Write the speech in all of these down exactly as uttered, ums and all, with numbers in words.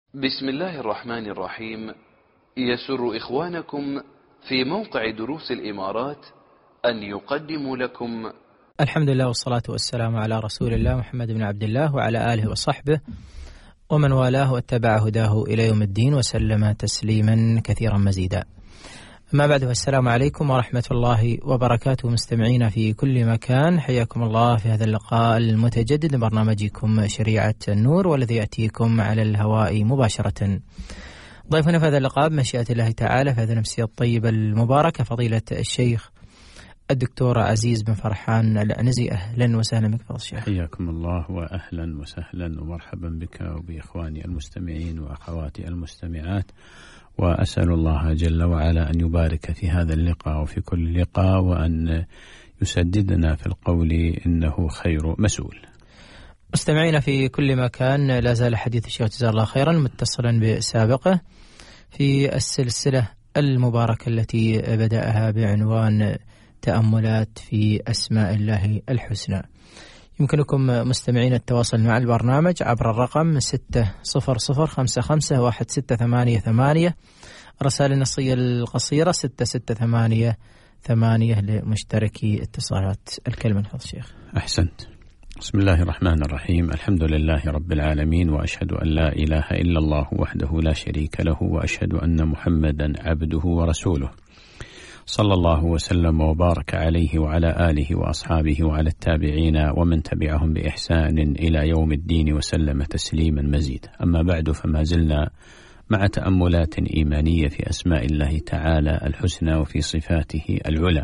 بسم الله الرحمن الرحيم. يسر إخوانكم في موقع دروس الإمارات أن يقدموا لكم الحمد لله والصلاة والسلام على رسول الله محمد بن عبد الله وعلى آله وصحبه ومن والاه واتبع هداه إلى يوم الدين وسلم تسليما كثيرا مزيدا. أما بعد، السلام عليكم ورحمة الله وبركاته. مستمعين في كل مكان، حياكم الله في هذا اللقاء المتجدد لبرنامجكم شريعة النور، والذي يأتيكم على الهواء مباشرة. ضيفنا في هذا اللقاء بمشيئة الله تعالى في هذه النفسية الطيبة المباركة فضيلة الشيخ الدكتور عزيز بن فرحان العنزي. أهلا وسهلا بك فضيلة الشيخ. حياكم الله وأهلا وسهلا ومرحبا بك وبإخواني المستمعين وأخواتي المستمعات، وأسأل الله جل وعلا أن يبارك في هذا اللقاء وفي كل لقاء، وأن يسددنا في القول إنه خير مسؤول. مستمعين في كل مكان، لا زال حديث الشيخ جزاه الله خيرا متصلا بسابقه في السلسلة المباركة التي بدأها بعنوان تأملات في أسماء الله الحسنى. يمكنكم مستمعين التواصل مع البرنامج عبر الرقم ستة صفر صفر خمسة خمسة واحد ستة ثمانية ثمانية، رسائل النصية القصيرة ستة ستة ثمانية ثمانية لمشتركي اتصالات. الكلمة لفضل الشيخ. أحسنت. بسم الله الرحمن الرحيم. الحمد لله رب العالمين، وأشهد أن لا إله إلا الله وحده لا شريك له، وأشهد أن محمدا عبده ورسوله، صلى الله وسلم وبارك عليه وعلى آله وأصحابه وعلى التابعين ومن تبعهم بإحسان إلى يوم الدين وسلم تسليما مزيدا. أما بعد، فما زلنا مع تأملات إيمانية في أسماء الله تعالى الحسنى وفي صفاته العلى.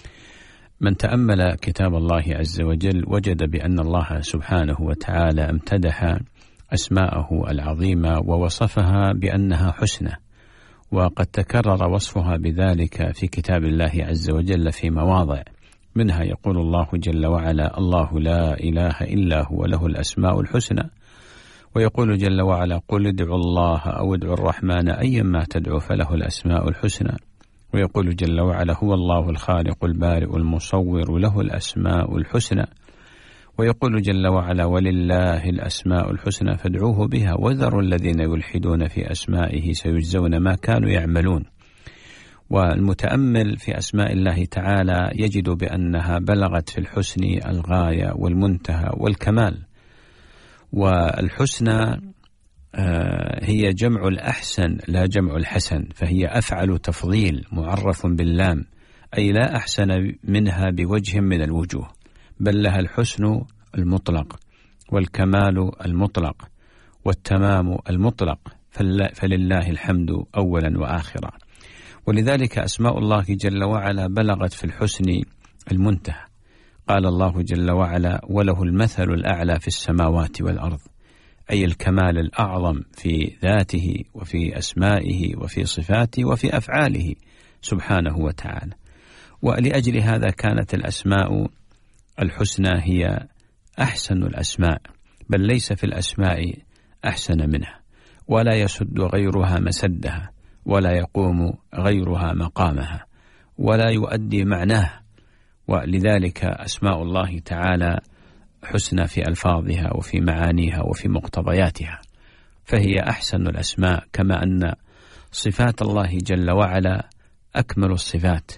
من تأمل كتاب الله عز وجل وجد بأن الله سبحانه وتعالى امتدح أسماءه العظيمة ووصفها بأنها حسنى، وقد تكرر وصفها بذلك في كتاب الله عز وجل في مواضع، منها يقول الله جل وعلا: الله لا إله إلا هو له الأسماء الحسنى. ويقول جل وعلا: قل ادعوا الله أو ادعوا الرحمن أيما تدعو فله الأسماء الحسنى. ويقول جل وعلا: هو الله الخالق البارئ المصور له الأسماء الحسنى. ويقول جل وعلا: ولله الأسماء الحسنى فادعوه بها وذروا الذين يلحدون في أسمائه سيجزون ما كانوا يعملون. والمتأمل في أسماء الله تعالى يجد بأنها بلغت في الحسن الغاية والمنتهى والكمال. والحسنى هي جمع الأحسن لا جمع الحسن، فهي أفعل تفضيل معرف باللام، أي لا أحسن منها بوجه من الوجوه، بل لها الحسن المطلق والكمال المطلق والتمام المطلق، فلله الحمد أولا وآخرا. ولذلك أسماء الله جل وعلا بلغت في الحسن المنتهى. قال الله جل وعلا: وله المثل الأعلى في السماوات والأرض، أي الكمال الأعظم في ذاته وفي أسمائه وفي صفاته وفي أفعاله سبحانه وتعالى. ولأجل هذا كانت الأسماء الحسنى هي أحسن الأسماء، بل ليس في الأسماء أحسن منها، ولا يسد غيرها مسدها، ولا يقوم غيرها مقامها، ولا يؤدي معناها. ولذلك أسماء الله تعالى حسنى في ألفاظها وفي معانيها وفي مقتضياتها، فهي أحسن الأسماء، كما أن صفات الله جل وعلا أكمل الصفات،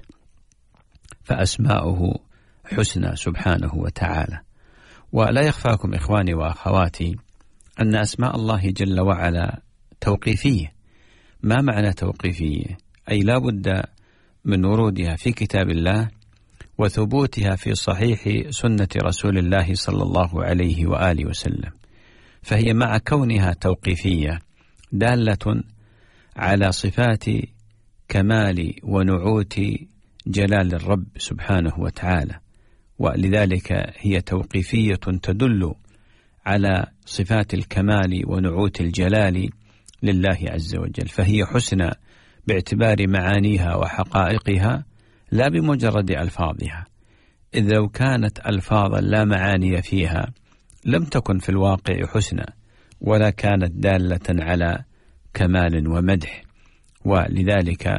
فأسماؤه حسنى سبحانه وتعالى. ولا يخفاكم إخواني وأخواتي أن أسماء الله جل وعلا توقيفية. ما معنى توقيفية؟ أي لا بد من ورودها في كتاب الله وثبوتها في صحيح سنة رسول الله صلى الله عليه وآله وسلم، فهي مع كونها توقيفية دالة على صفات كمال ونعوت جلال الرب سبحانه وتعالى، ولذلك هي توقيفية تدل على صفات الكمال ونعوت الجلال لله عز وجل، فهي حسنى باعتبار معانيها وحقائقها لا بمجرد ألفاظها، إذ لو كانت ألفاظا لا معاني فيها لم تكن في الواقع حسنى ولا كانت دالة على كمال ومدح. ولذلك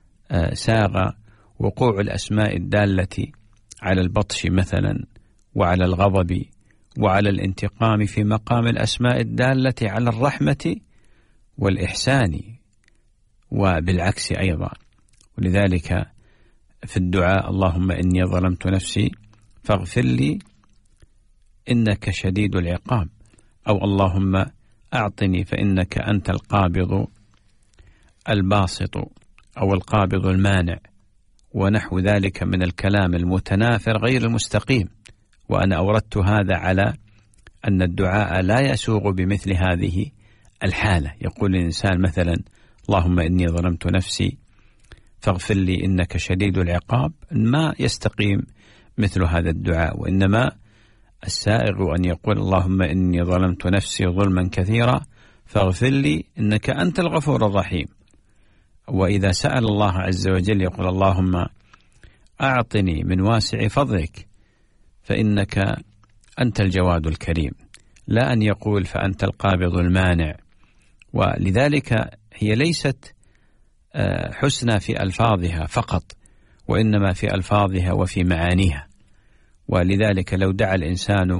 ساغ وقوع الأسماء الدالة على البطش مثلا وعلى الغضب وعلى الانتقام في مقام الأسماء الدالة على الرحمة والإحسان وبالعكس أيضا. ولذلك في الدعاء اللهم إني ظلمت نفسي فاغفر لي إنك شديد العقاب، أو اللهم أعطني فإنك أنت القابض الباسط أو القابض المانع، ونحو ذلك من الكلام المتنافر غير المستقيم. وأنا أوردت هذا على أن الدعاء لا يسوغ بمثل هذه الحالة. يقول الإنسان مثلا اللهم إني ظلمت نفسي فاغفر لي إنك شديد العقاب، ما يستقيم مثل هذا الدعاء، وإنما السائغ أن يقول اللهم إني ظلمت نفسي ظلما كثيرا فاغفر لي إنك أنت الغفور الرحيم. وإذا سأل الله عز وجل يقول اللهم أعطني من واسع فضلك فإنك أنت الجواد الكريم، لا أن يقول فأنت القابض المانع. ولذلك هي ليست حسنى في ألفاظها فقط، وإنما في ألفاظها وفي معانيها. ولذلك لو دعا الإنسان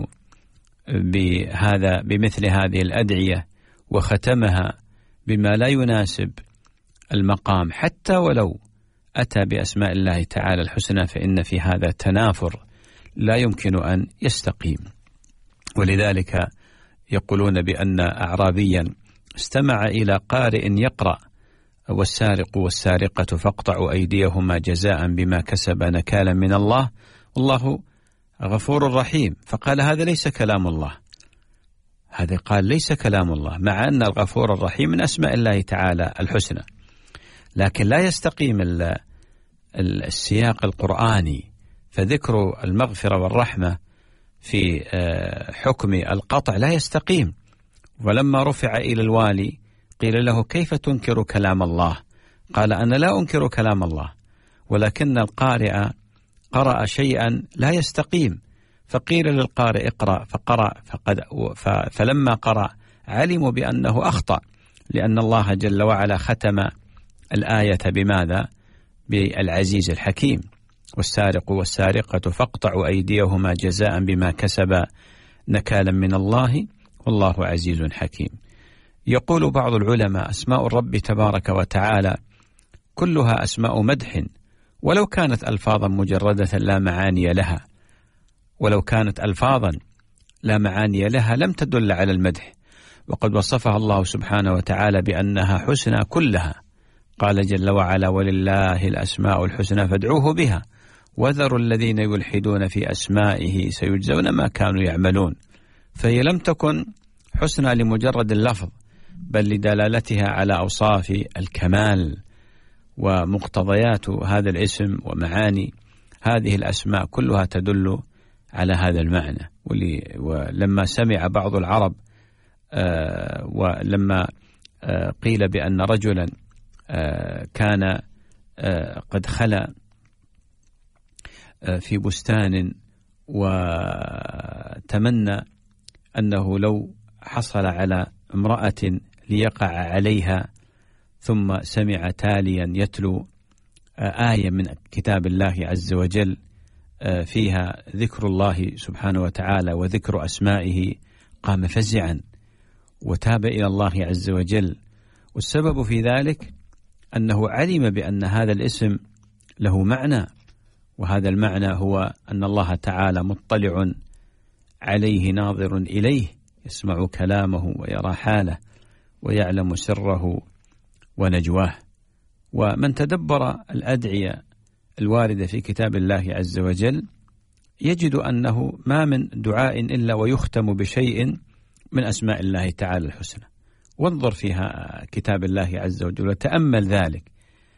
بهذا بمثل هذه الأدعية وختمها بما لا يناسب المقام حتى ولو أتى بأسماء الله تعالى الحسنى، فإن في هذا تنافر لا يمكن أن يستقيم. ولذلك يقولون بأن أعرابيا استمع إلى قارئ يقرأ والسارق والسارقة فاقطعوا أيديهما جزاء بما كسب نكالا من الله والله غفور رحيم، فقال هذا ليس كلام الله. هذا قال ليس كلام الله، مع أن الغفور الرحيم من أسماء الله تعالى الحسنى، لكن لا يستقيم السياق القرآني. فذكر المغفرة والرحمة في حكم القطع لا يستقيم. ولما رفع إلى الوالي قيل له كيف تنكر كلام الله؟ قال أنا لا أنكر كلام الله، ولكن القارئ قرأ شيئا لا يستقيم. فقيل للقارئ اقرأ فقرأ، فقد فلما قرأ علموا بأنه أخطأ، لأن الله جل وعلا ختم الآية بماذا؟ بالعزيز الحكيم، والسارق والسارقة فاقطعوا أيديهما جزاء بما كسب نكالا من الله والله عزيز حكيم. يقول بعض العلماء أسماء الرب تبارك وتعالى كلها أسماء مدح، ولو كانت ألفاظا مجردة لا معاني لها، ولو كانت ألفاظا لا معاني لها لم تدل على المدح، وقد وصفها الله سبحانه وتعالى بأنها حسنى كلها. قال جل وعلا ولله الأسماء الحسنى فادعوه بها وذروا الذين يلحدون في أسمائه سيجزون ما كانوا يعملون. فهي لم تكن حسنى لمجرد اللفظ، بل لدلالتها على أوصاف الكمال ومقتضيات هذا الاسم ومعاني هذه الأسماء كلها تدل على هذا المعنى. ولما سمع بعض العرب آه ولما آه قيل بأن رجلا آه كان آه قد خلى آه في بستان وتمنى أنه لو حصل على امرأة ليقع عليها، ثم سمع تاليا يتلو آه آية من كتاب الله عز وجل آه فيها ذكر الله سبحانه وتعالى وذكر أسمائه، قام فزعا وتاب إلى الله عز وجل. والسبب في ذلك أنه علم بأن هذا الاسم له معنى، وهذا المعنى هو أن الله تعالى مطلع عليه ناظر إليه، يسمع كلامه ويرى حاله ويعلم سره ونجواه. ومن تدبر الأدعية الواردة في كتاب الله عز وجل يجد أنه ما من دعاء إلا ويختم بشيء من أسماء الله تعالى الحسنى. وانظر فيها كتاب الله عز وجل وتأمل ذلك،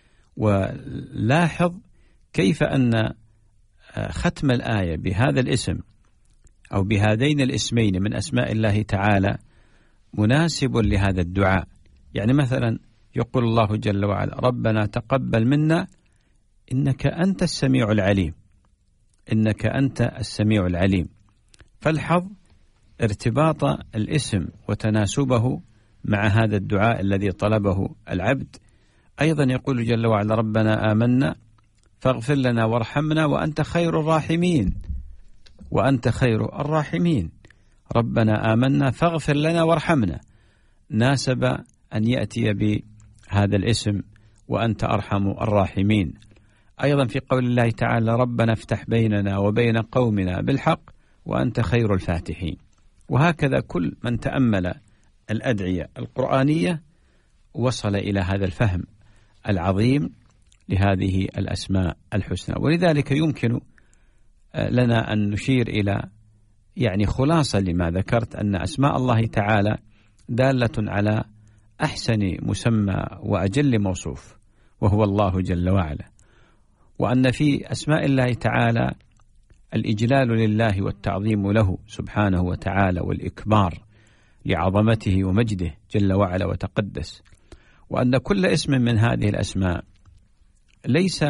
ولاحظ كيف أن ختم الآية بهذا الاسم أو بهذين الاسمين من أسماء الله تعالى مناسب لهذا الدعاء. يعني مثلا يقول الله جل وعلا ربنا تقبل منا إنك أنت السميع العليم، إنك أنت السميع العليم. فالحظ ارتباط الاسم وتناسبه مع هذا الدعاء الذي طلبه العبد. أيضا يقول جل وعلا ربنا آمنا فاغفر لنا وارحمنا وأنت خير الراحمين، وأنت خير الراحمين. ربنا آمنا فاغفر لنا وارحمنا، ناسب أن يأتي بهذا الاسم وأنت أرحم الراحمين. أيضا في قول الله تعالى ربنا افتح بيننا وبين قومنا بالحق وأنت خير الفاتحين. وهكذا كل من تأمل الأدعية القرآنية وصل إلى هذا الفهم العظيم لهذه الأسماء الحسنى. ولذلك يمكن لنا أن نشير إلى يعني خلاصة لما ذكرت، أن أسماء الله تعالى دالة على أحسن مسمى وأجل موصوف وهو الله جل وعلا، وأن في أسماء الله تعالى الإجلال لله والتعظيم له سبحانه وتعالى والإكبار لعظمته ومجده جل وعلا وتقدس، وأن كل اسم من هذه الأسماء ليس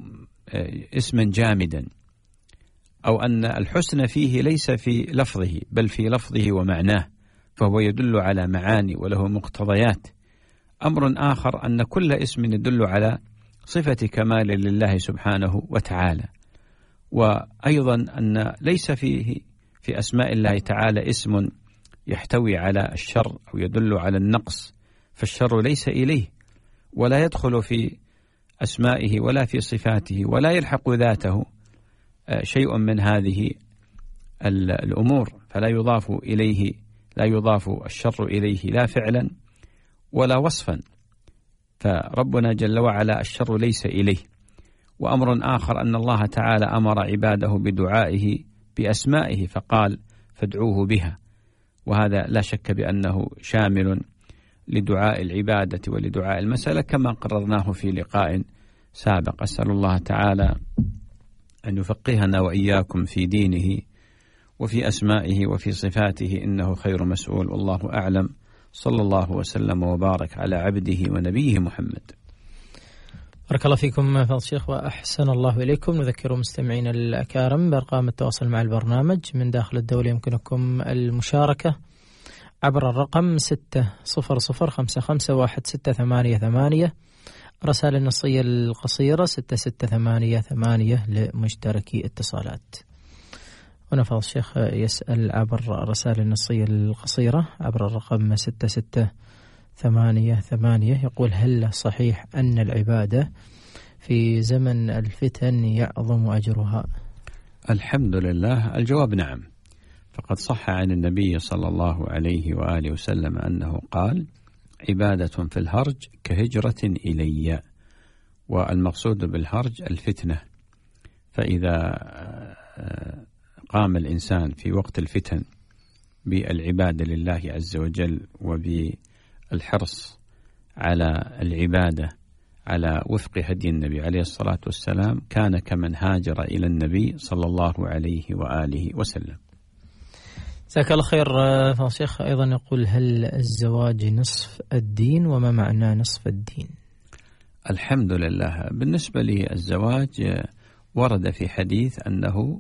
اسما جامدا، أو أن الحسن فيه ليس في لفظه بل في لفظه ومعناه، فهو يدل على معاني وله مقتضيات. أمر آخر أن كل اسم يدل على صفة كمال لله سبحانه وتعالى. وأيضا أن ليس فيه في أسماء الله تعالى اسم يحتوي على الشر أو يدل على النقص، فالشر ليس إليه ولا يدخل في أسمائه ولا في صفاته ولا يلحق ذاته شيء من هذه الأمور، فلا يضاف إليه لا يضاف الشر إليه لا فعلا ولا وصفا، فربنا جل وعلا الشر ليس إليه. وأمر آخر أن الله تعالى أمر عباده بدعائه بأسمائه فقال فادعوه بها، وهذا لا شك بأنه شامل لدعاء العبادة ولدعاء المسألة كما قررناه في لقاء سابق. أسأل الله تعالى أن يفقهنا وإياكم في دينه وفي أسمائه وفي صفاته، إنه خير مسؤول، والله أعلم. صلى الله وسلم وبارك على عبده ونبيه محمد. بارك الله فيكم فضل الشيخ وأحسن الله إليكم. نذكر مستمعين الأكارم بأرقام التواصل مع البرنامج من داخل الدولة. يمكنكم المشاركة عبر الرقم ستة صفر صفر خمسة خمسة واحد ستة ثمانية ثمانية، رسائل النصية القصيرة ستة ستة ثمانية ثمانية لمشتركي اتصالات. هنا فضل الشيخ يسأل عبر الرسائل النصية القصيرة عبر الرقم ستة ستة ثمانية ثمانية، يقول هل صحيح أن العبادة في زمن الفتن يعظم أجرها؟ الحمد لله، الجواب نعم. فقد صح عن النبي صلى الله عليه وآله وسلم أنه قال عبادة في الهرج كهجرة إلي، والمقصود بالهرج الفتنة. فإذا قام الإنسان في وقت الفتن بالعبادة لله عز وجل وبالحرص على العبادة على وفق هدي النبي عليه الصلاة والسلام كان كمن هاجر إلى النبي صلى الله عليه وآله وسلم. جزاك الله خير فضل الشيخ. أيضا يقول هل الزواج نصف الدين، وما معنى نصف الدين؟ الحمد لله، بالنسبة للزواج ورد في حديث أنه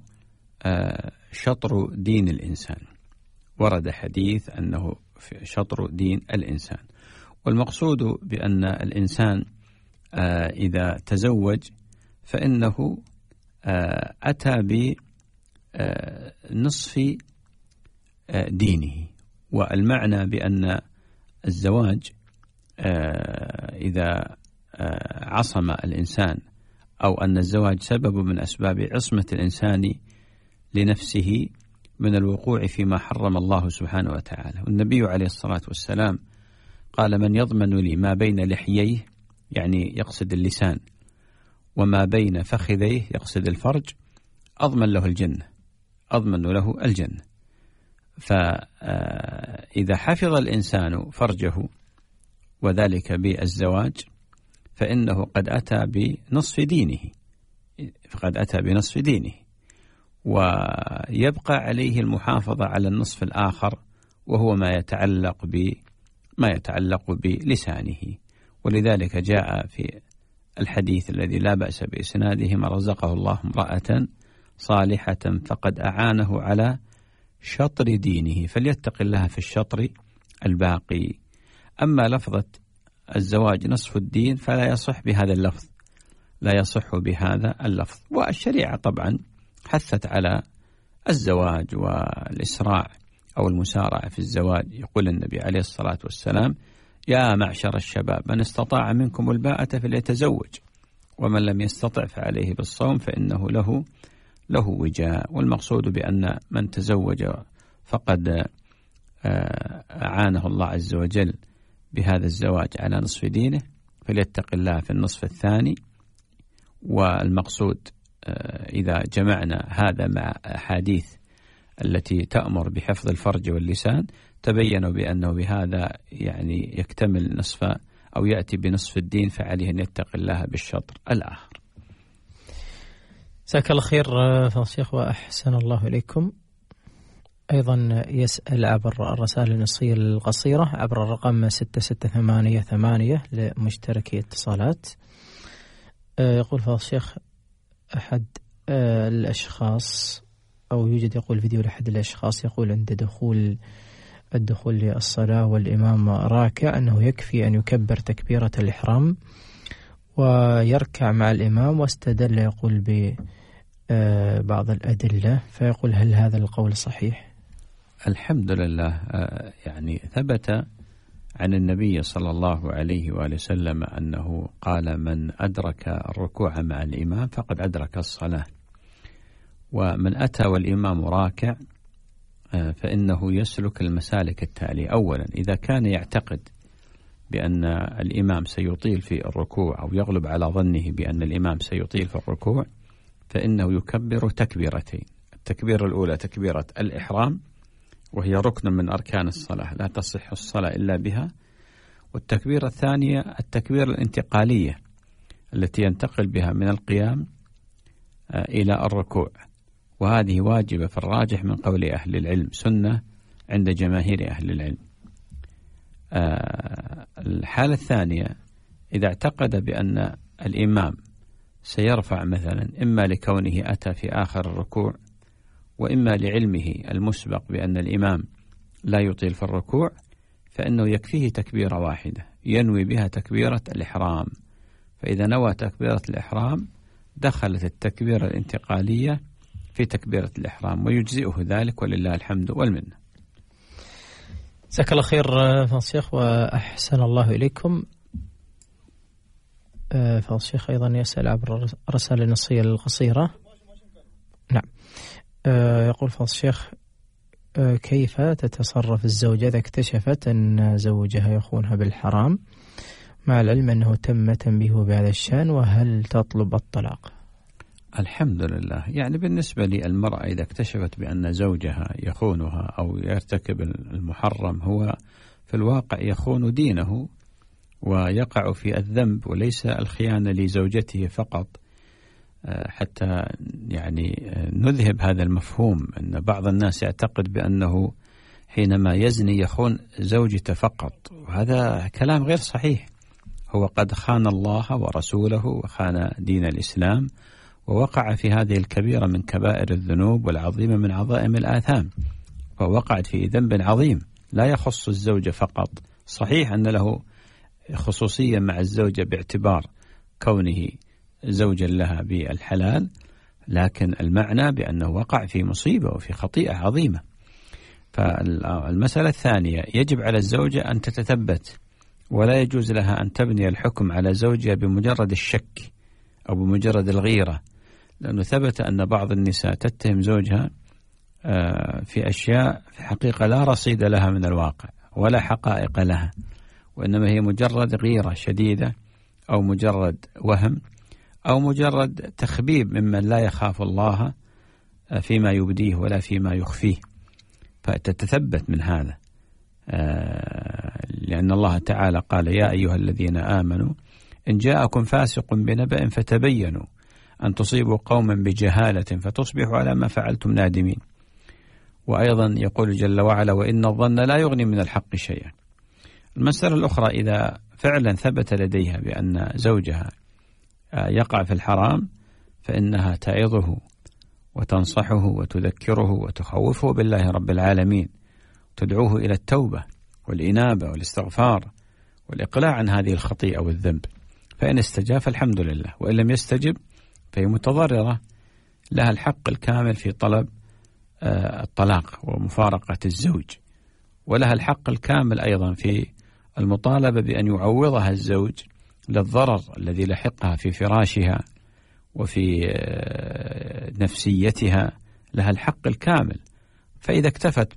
شطر دين الإنسان، ورد حديث أنه شطر دين الإنسان، والمقصود بأن الإنسان إذا تزوج فإنه أتى بنصف دينه. والمعنى بأن الزواج إذا عصم الإنسان أو أن الزواج سبب من أسباب عصمة الإنسان لنفسه من الوقوع فيما حرم الله سبحانه وتعالى. والنبي عليه الصلاة والسلام قال من يضمن لي ما بين لحييه، يعني يقصد اللسان، وما بين فخذيه يقصد الفرج، أضمن له الجنة، أضمن له الجنة. فإذا حفظ الإنسان فرجه وذلك بالزواج فإنه قد أتى بنصف دينه، فقد أتى بنصف دينه، ويبقى عليه المحافظة على النصف الآخر وهو ما يتعلق بما يتعلق بلسانه. ولذلك جاء في الحديث الذي لا بأس بإسناده ما رزقه الله امرأة صالحة فقد أعانه على شطر دينه فليتق الله في الشطر الباقي. أما لفظة الزواج نصف الدين فلا يصح بهذا اللفظ، لا يصح بهذا اللفظ. والشريعة طبعا حثت على الزواج والإسراع أو المسارعة في الزواج. يقول النبي عليه الصلاة والسلام يا معشر الشباب من استطاع منكم الباءة فليتزوج ومن لم يستطع فعليه بالصوم فإنه له له وجاء. والمقصود بأن من تزوج فقد أعانه الله عز وجل بهذا الزواج على نصف دينه فليتق الله في النصف الثاني. والمقصود إذا جمعنا هذا مع أحاديث التي تأمر بحفظ الفرج واللسان تبينوا بأنه بهذا يعني يكتمل نصف أو يأتي بنصف الدين، فعليه أن يتق الله بالشطر الآخر. جزاك الله خير فضيلة الشيخ وأحسن الله إليكم. أيضا يسأل عبر الرسائل النصية القصيرة عبر الرقم ستة ستة ثمانية ثمانية لمشتركي اتصالات. يقول فضيلة الشيخ أحد الأشخاص أو يوجد يقول فيديو لأحد الأشخاص يقول عند دخول الدخول للصلاة والإمام راكع أنه يكفي أن يكبر تكبيرة الإحرام ويركع مع الإمام، واستدل يقول ببعض الأدلة، فيقول هل هذا القول صحيح؟ الحمد لله، يعني ثبت عن النبي صلى الله عليه وآله وسلم أنه قال من أدرك الركوع مع الإمام فقد أدرك الصلاة، ومن أتى والإمام راكع فإنه يسلك المسالك التالية. أولا إذا كان يعتقد بأن الإمام سيطيل في الركوع أو يغلب على ظنه بأن الإمام سيطيل في الركوع فإنه يكبر تكبيرتين. التكبيرة الأولى تكبيرة الإحرام وهي ركن من أركان الصلاة لا تصح الصلاة إلا بها، والتكبيرة الثانية التكبيرة الانتقالية التي ينتقل بها من القيام إلى الركوع، وهذه واجبة في الراجح من قول أهل العلم، سنة عند جماهير أهل العلم. الحالة الثانية إذا اعتقد بأن الإمام سيرفع مثلا إما لكونه أتى في آخر الركوع وإما لعلمه المسبق بأن الإمام لا يطيل في الركوع فإنه يكفيه تكبيرة واحدة ينوي بها تكبيرة الإحرام، فإذا نوى تكبيرة الإحرام دخلت التكبيرة الانتقالية في تكبيرة الإحرام ويجزئه ذلك ولله الحمد والمنة. جزاك الله خير فضيلة الشيخ وأحسن الله إليكم. فضيلة الشيخ أيضا يسأل عبر الرسالة النصية القصيرة. نعم. يقول فضيلة الشيخ كيف تتصرف الزوجة إذا اكتشفت أن زوجها يخونها بالحرام مع العلم أنه تم تنبيهه بهذا الشأن، وهل تطلب الطلاق؟ الحمد لله، يعني بالنسبة للمرأة إذا اكتشفت بأن زوجها يخونها أو يرتكب المحرم هو في الواقع يخون دينه ويقع في الذنب، وليس الخيانة لزوجته فقط، حتى يعني نذهب هذا المفهوم أن بعض الناس يعتقد بأنه حينما يزني يخون زوجته فقط، وهذا كلام غير صحيح. هو قد خان الله ورسوله وخان دين الإسلام ووقع في هذه الكبيرة من كبائر الذنوب والعظيمة من عظائم الآثام، فوقعت في ذنب عظيم لا يخص الزوجة فقط. صحيح أن له خصوصية مع الزوجة باعتبار كونه زوجا لها بالحلال، لكن المعنى بأنه وقع في مصيبة وفي خطيئة عظيمة. فالمسألة الثانية يجب على الزوجة أن تتثبت، ولا يجوز لها أن تبني الحكم على زوجها بمجرد الشك أو بمجرد الغيرة، لأنه ثبت أن بعض النساء تتهم زوجها في أشياء في حقيقة لا رصيد لها من الواقع ولا حقائق لها، وإنما هي مجرد غيرة شديدة أو مجرد وهم أو مجرد تخبيب ممن لا يخاف الله فيما يبديه ولا فيما يخفيه، فتتثبت من هذا، لأن الله تعالى قال يا أيها الذين آمنوا إن جاءكم فاسق بنبأ فتبينوا أن تصيبوا قوما بجهالة فتصبحوا على ما فعلتم نادمين. وأيضا يقول جل وعلا وإن الظن لا يغني من الحق شيئا. المسألة الأخرى إذا فعلا ثبت لديها بأن زوجها يقع في الحرام فإنها تعظه وتنصحه وتذكره وتخوفه بالله رب العالمين، تدعوه إلى التوبة والإنابة والاستغفار والإقلاع عن هذه الخطيئة والذنب، فإن استجاب فالحمد لله، وإن لم يستجب فهي متضررة، لها الحق الكامل في طلب الطلاق ومفارقة الزوج، ولها الحق الكامل أيضا في المطالبة بأن يعوضها الزوج للضرر الذي لحقها في فراشها وفي نفسيتها لها الحق الكامل. فإذا اكتفت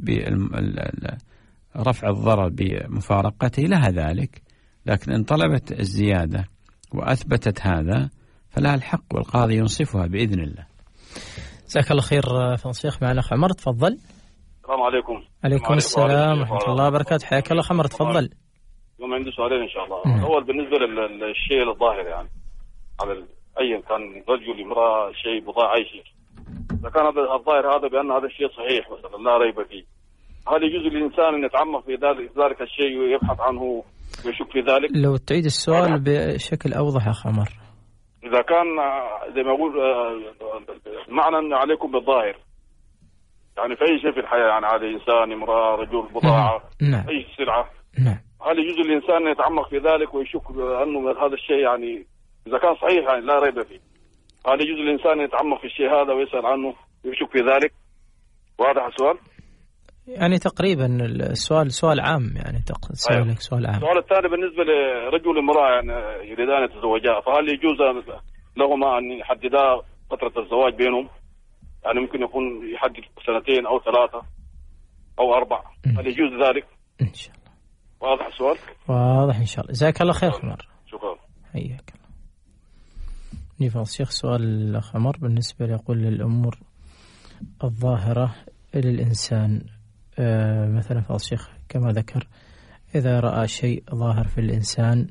برفع الضرر بمفارقته لها ذلك، لكن إن طلبت الزيادة وأثبتت هذا فلها الحق، والقاضي ينصفها بإذن الله. جزاك الله خير فضيلة الشيخ. معنا أخ عمر، تفضل. السلام عليكم. عليكم السلام ورحمة الله وبركاته. حياك الله عمر، تفضل. يوم عندي سؤالين إن شاء الله. أول بالنسبة للشيء الظاهر، يعني على أي كان رجل امرأة شيء بضاعة أي شيء، إذا كان هذا الظاهر هذا بأن هذا الشيء صحيح مثلا لا ريب فيه، هل يجوز للإنسان أن يتعمق في ذلك الشيء ويبحث عنه ويشك في ذلك؟ لو تعيد السؤال بشكل أوضح يا أخ عمر. إذا كان زي ما أقول معنى أن عليكم بالظاهر، يعني في أي شيء في الحياة، يعني هذا إنسان امرأة رجل بضاعة نعم. أي سلعة نعم. هل يجوز للإنسان أن يتعمق في ذلك ويشك أنه هذا الشيء يعني إذا كان صحيح يعني لا ريب فيه، هل يجوز للإنسان أن يتعمق في الشيء هذا ويسأل عنه ويشك في ذلك؟ واضح السؤال؟ يعني تقريبا السؤال سؤال عام، يعني سؤالك أيوة. سؤال عام. السؤال الثاني بالنسبة لرجل امرأة يعني يريدان يتزوجا، فهل يجوز لهما أن يحددا فترة الزواج بينهم؟ يعني ممكن يكون يحدد سنتين أو ثلاثة أو أربع، هل يجوز ذلك؟ إن شاء الله. واضح السؤال؟ واضح إن شاء الله. جزاك الله خير خمر. شكرا. حياك الله. نفضل الشيخ سؤال الأخ عمر بالنسبة يقول للأمور الظاهرة للإنسان، آه مثلا فضل الشيخ كما ذكر إذا رأى شيء ظاهر في الإنسان،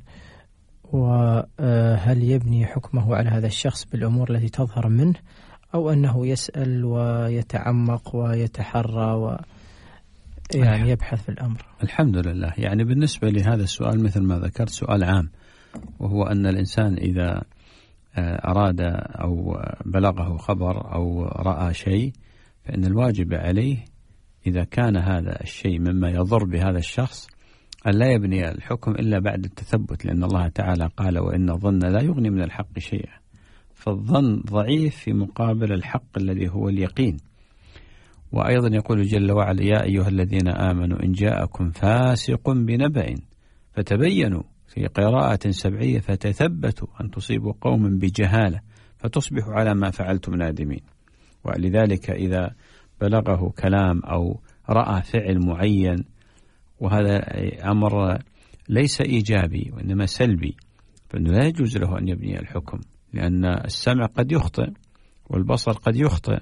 وهل يبني حكمه على هذا الشخص بالأمور التي تظهر منه، أو أنه يسأل ويتعمق ويتحرى و يعني يبحث في الأمر؟ الحمد لله. يعني بالنسبة لهذا السؤال مثل ما ذكرت سؤال عام، وهو أن الإنسان إذا أراد أو بلغه خبر أو رأى شيء، فإن الواجب عليه إذا كان هذا الشيء مما يضر بهذا الشخص أن لا يبني الحكم إلا بعد التثبت، لأن الله تعالى قال وإن الظن لا يغني من الحق شيئا، فالظن ضعيف في مقابل الحق الذي هو اليقين. وأيضا يقول جل وعلا يا أيها الذين آمنوا إن جاءكم فاسق بنبأ فتبينوا، في قراءة سبعية فتثبتوا أن تصيبوا قوم بجهالة فتصبحوا على ما فعلتم نادمين. ولذلك إذا بلغه كلام أو رأى فعل معين وهذا أمر ليس إيجابي وإنما سلبي، فإنه لا يجوز له أن يبني الحكم، لأن السمع قد يخطئ والبصر قد يخطئ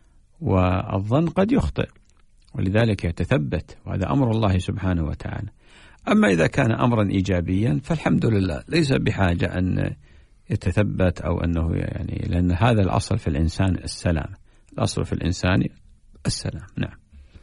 والظن قد يخطئ، ولذلك يتثبت، وهذا أمر الله سبحانه وتعالى. أما إذا كان أمرا إيجابيا فالحمد لله ليس بحاجة أن يتثبت أو أنه يعني، لأن هذا الأصل في الإنسان السلام، الأصل في الإنسان السلام. نعم.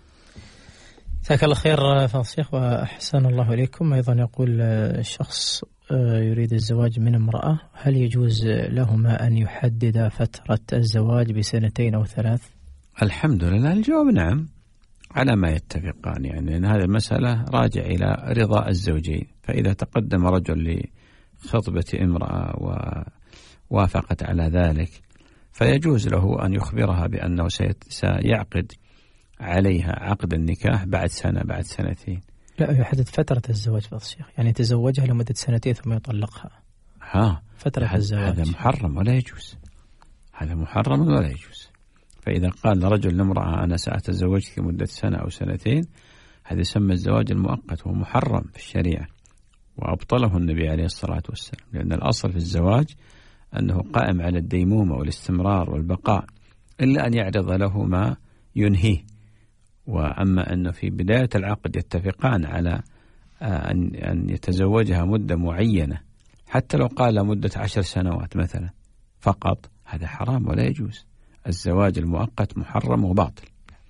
جزاك الله خير فضل الشيخ وأحسن الله إليكم. أيضا يقول الشخص يريد الزواج من امرأة، هل يجوز لهما أن يحدد فترة الزواج بسنتين أو ثلاث؟ الحمد لله الجواب نعم على ما يتفقان، يعني أن هذه المسألة راجع إلى رضا الزوجين. فإذا تقدم رجل لخطبة امرأة ووافقت على ذلك فيجوز له أن يخبرها بأنه سيعقد عليها عقد النكاح بعد سنة بعد سنتين. لا، يحدد فترة الزواج فضل الشيخ، يعني يتزوجها لمدة سنتين ثم يطلقها. ها فترة الزواج هذا محرم ولا يجوز، هذا محرم ولا يجوز. فإذا قال لرجل لامرأة أنا سأتزوجك لمدة سنة أو سنتين، هذا يسمى الزواج المؤقت، وهو محرم في الشريعة، وأبطله النبي عليه الصلاة والسلام، لأن الأصل في الزواج أنه قائم على الديمومة والاستمرار والبقاء، إلا أن يعرض له ما ينهيه. وأما أنه في بداية العقد يتفقان على أن يتزوجها مدة معينة، حتى لو قال مدة عشر سنوات مثلا فقط، هذا حرام ولا يجوز. الزواج المؤقت محرم وباطل.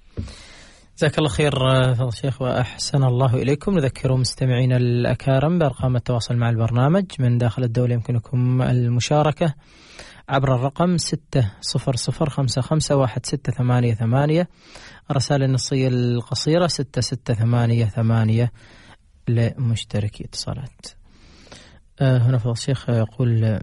جزاك الله خير فضل الشيخ وأحسن الله إليكم. نذكر مستمعينا الأكارم بأرقام التواصل مع البرنامج من داخل الدولة، يمكنكم المشاركة عبر الرقم ستة صفر صفر خمسة خمسة واحد ستة ثمانية ثمانية، الرسالة النصية القصيرة ستة ستة ثمانية ثمانية لمشتركي اتصالات. أه هنا فضل الشيخ يقول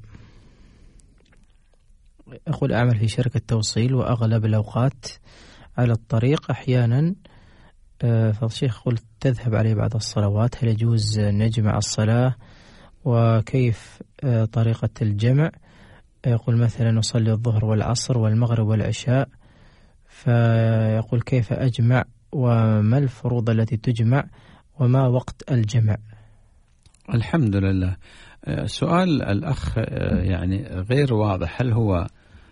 يقول أعمل في شركة توصيل، وأغلب الأوقات على الطريق، أحيانا فضل الشيخ قلت تذهب عليه بعد الصلوات، هل يجوز نجمع الصلاة؟ وكيف طريقة الجمع؟ يقول مثلا نصلي الظهر والعصر والمغرب والعشاء، فيقول كيف أجمع وما الفروض التي تجمع وما وقت الجمع؟ الحمد لله. سؤال الأخ يعني غير واضح، هل هو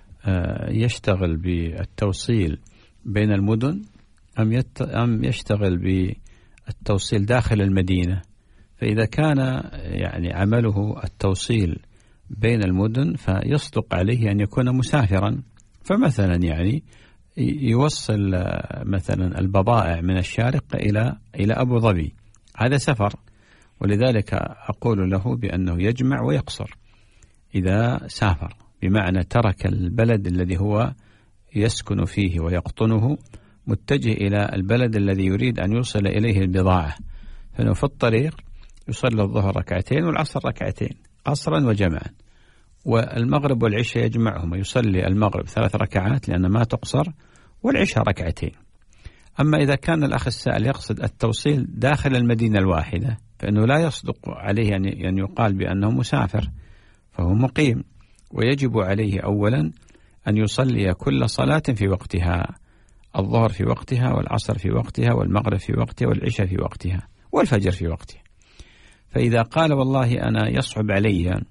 يشتغل بالتوصيل بين المدن أم أم يشتغل بالتوصيل داخل المدينة؟ فإذا كان يعني عمله التوصيل بين المدن فيصدق عليه أن يكون مسافرا، فمثلا يعني يوصل مثلا البضائع من الشارقة إلى إلى أبو ظبي، هذا سفر، ولذلك أقول له بأنه يجمع ويقصر إذا سافر، بمعنى ترك البلد الذي هو يسكن فيه ويقطنه متجه إلى البلد الذي يريد أن يوصل إليه البضاعة، فإنه في الطريق يصلي الظهر ركعتين والعصر ركعتين قصرا وجمعا، والمغرب والعشاء يجمعهم، يصلي المغرب ثلاث ركعات لأن ما تقصر، والعشاء ركعتين. أما إذا كان الأخ السائل يقصد التوصيل داخل المدينة الواحدة فإنه لا يصدق عليه أن يقال بأنه مسافر، فهو مقيم، ويجب عليه أولا أن يصلي كل صلاة في وقتها، الظهر في وقتها والعصر في وقتها والمغرب في وقتها والعشاء في وقتها والفجر في وقتها. فإذا قال والله أنا يصعب علي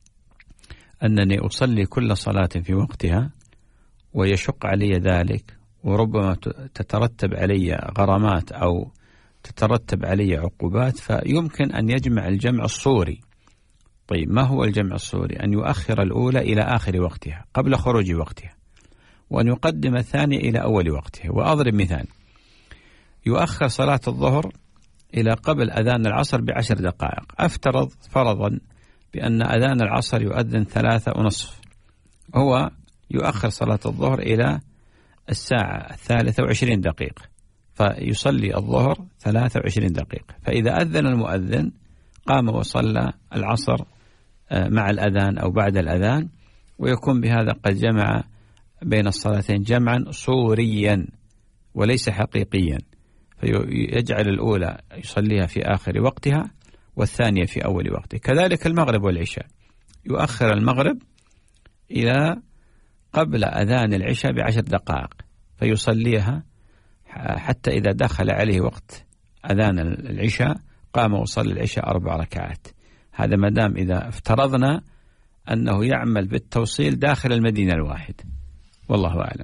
أنني أصلي كل صلاة في وقتها ويشق علي ذلك، وربما تترتب علي غرامات أو تترتب علي عقوبات، فيمكن أن يجمع الجمع الصوري. طيب ما هو الجمع الصوري؟ أن يؤخر الأولى إلى آخر وقتها قبل خروج وقتها، وأن يقدم الثانية إلى أول وقتها. وأضرب مثال، يؤخر صلاة الظهر إلى قبل أذان العصر بعشر دقائق، أفترض فرضا بأن أذان العصر يؤذن ثلاثة ونصف، هو يؤخر صلاة الظهر إلى الساعة الثالثة وعشرين دقيقة، فيصلي الظهر ثلاثة وعشرين دقيقة، فإذا أذن المؤذن قام وصلى العصر مع الأذان أو بعد الأذان، ويكون بهذا قد جمع بين الصلاتين جمعا صوريا وليس حقيقيا، فيجعل الأولى يصليها في آخر وقتها والثانية في أول وقتها. كذلك المغرب والعشاء، يؤخر المغرب إلى قبل أذان العشاء بعشر دقائق، فيصليها حتى إذا دخل عليه وقت أذان العشاء قام وصلى العشاء أربع ركعات. هذا مدام إذا افترضنا أنه يعمل بالتوصيل داخل المدينة الواحد، والله أعلم.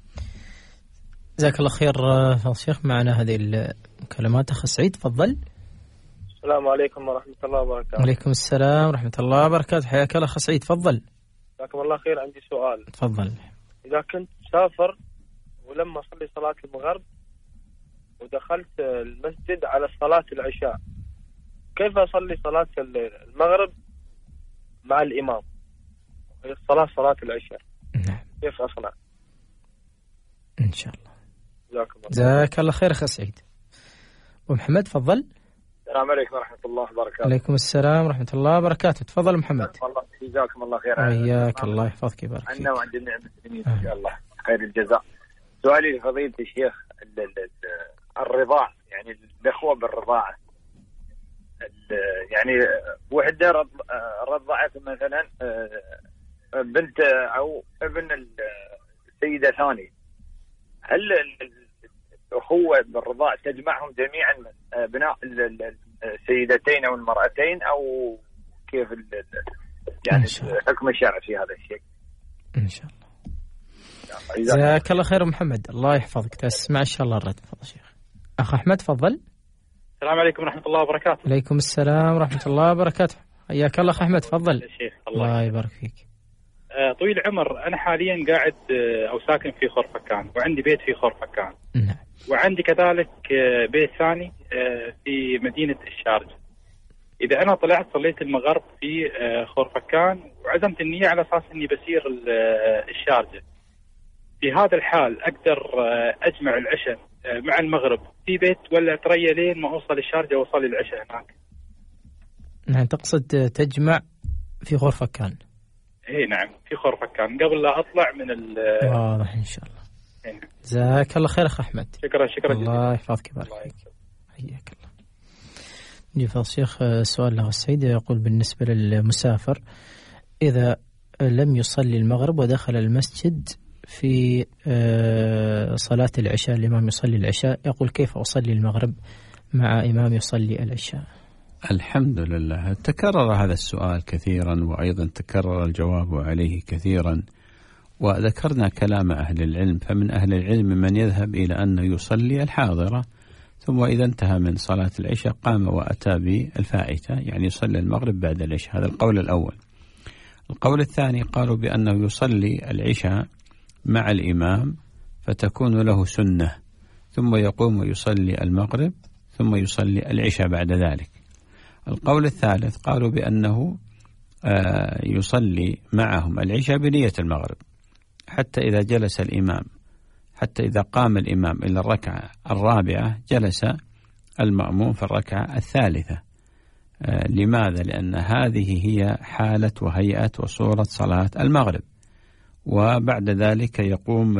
جزاك الله خير فضل الشيخ. معنا هذه الكلمات أخ سعيد، تفضل. السلام عليكم ورحمة الله وبركاته. وعليكم السلام ورحمة الله وبركاته، حياك الله أخ سعيد، تفضل. جزاكم الله خير. عندي سؤال. تفضل. إذا كنت مسافر ولما أصلي صلاة المغرب ودخلت المسجد على صلاة العشاء، كيف أصلي صلاة المغرب مع الإمام؟ الصلاة صلاة العشاء. نعم. كيف أصنع؟ إن شاء الله. جزاك الله. جزاك الله خير أخ سعيد. ومحمد تفضل. السلام عليكم ورحمة الله وبركاته. عليكم السلام ورحمة الله وبركاته، تفضل محمد. الله جزاكم الله خير. وإياك، الله يحفظك ويبارك فيك. عنا وعن جميع المسلمين إن شاء الله خير الجزاء. سؤالي لفضيلة الشيخ، الرضاع، يعني الأخوة بالرضاعة، يعني وحدة رضعت مثلا بنت أو ابن السيدة ثانية، هل الأخوة بالرضاع تجمعهم جميعا أبناء السيدتين أو المرأتين، أو كيف يعني حكم الشرع في هذا الشيء؟ إن شاء الله. جزاك الله خير محمد، الله يحفظك. تسمع إن شاء الله الرد. تفضل شيخ. أخ أحمد تفضل. السلام عليكم ورحمة الله وبركاته. عليكم السلام ورحمة الله وبركاته، حياك الله أخ أحمد، تفضل. الشيخ الله, الله يبارك فيك. آه طويل العمر، أنا حاليا قاعد آه أو ساكن في خرفكان، وعندي بيت في خرفكان. نعم. وعندي كذلك آه بيت ثاني آه في مدينة الشارقة. إذا أنا طلعت صليت المغرب في آه خرفكان وعزمت النية على أساس إني بسير آه الشارقة، في هذا الحال أقدر آه أجمع العشاء آه مع المغرب في بيت، ولا أتريا لين ما أوصل الشارقة وأوصل العشاء هناك؟ نعم، تقصد تجمع في خرفكان؟ اي نعم، في خرفكان قبل لا اطلع من ال واضح ان شاء الله. جزاك الله خير أخ أحمد. شكرا شكرا الله يحفظك ويبارك فيك. حياك الله. نجي فضل الشيخ سؤال له السيد يقول بالنسبة للمسافر إذا لم يصلي المغرب ودخل المسجد في صلاة العشاء، الإمام يصلي العشاء، يقول كيف أصلي المغرب مع إمام يصلي العشاء؟ الحمد لله. تكرر هذا السؤال كثيرا وأيضا تكرر الجواب عليه كثيرا، وذكرنا كلام أهل العلم، فمن أهل العلم من يذهب إلى أنه يصلي الحاضرة ثم إذا انتهى من صلاة العشاء قام وأتى بالفائتة، يعني يصلي المغرب بعد العشاء. هذا القول الأول. القول الثاني قالوا بأنه يصلي العشاء مع الإمام فتكون له سنة، ثم يقوم ويصلي المغرب ثم يصلي العشاء بعد ذلك. القول الثالث قالوا بأنه يصلي معهم العشاء بنية المغرب، حتى إذا جلس الإمام حتى إذا قام الإمام إلى الركعة الرابعة جلس المأموم في الركعة الثالثة. لماذا؟ لأن هذه هي حالة وهيئة وصورة صلاة المغرب، وبعد ذلك يقوم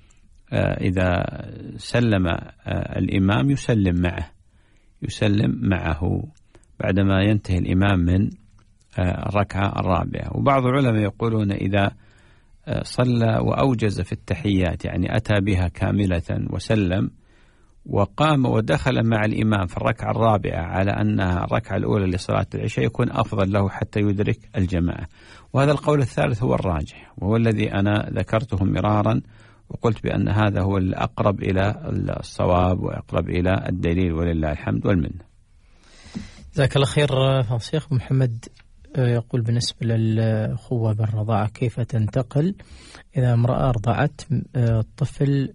إذا سلم الإمام يسلم معه يسلم معه بعدما ينتهي الإمام من الركعة الرابعة. وبعض العلماء يقولون إذا صلى وأوجز في التحيات، يعني أتى بها كاملة وسلم وقام ودخل مع الإمام في الركعة الرابعة على أنها الركعة الأولى لصلاة العشاء، يكون أفضل له حتى يدرك الجماعة. وهذا القول الثالث هو الراجح، وهو الذي أنا ذكرته مرارا وقلت بأن هذا هو الأقرب إلى الصواب وأقرب إلى الدليل، ولله الحمد والمنة. جزاك الله خير فضيلة الشيخ. محمد يقول بالنسبة للأخوة بالرضاعة كيف تنتقل إذا امرأة رضعت الطفل،